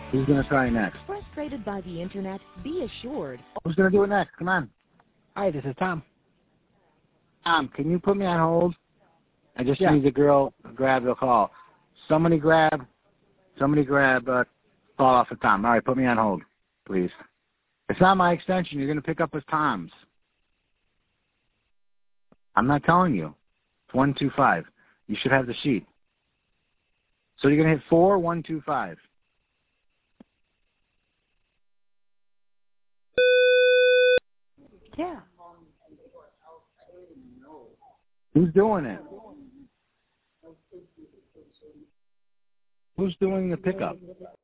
Who's going to try next? Frustrated by the internet? Be assured. Who's going to do it next? Come on. Hi, this is Tom. Tom, can you put me on hold? I just need the girl to grab the call. Somebody grab call off of Tom. All right, put me on hold, please. It's not my extension. You're going to pick up as Tom's. I'm not telling you. It's 125. You should have the sheet. So you're going to hit 4125. Yeah. Who's doing it? Who's doing the pickup?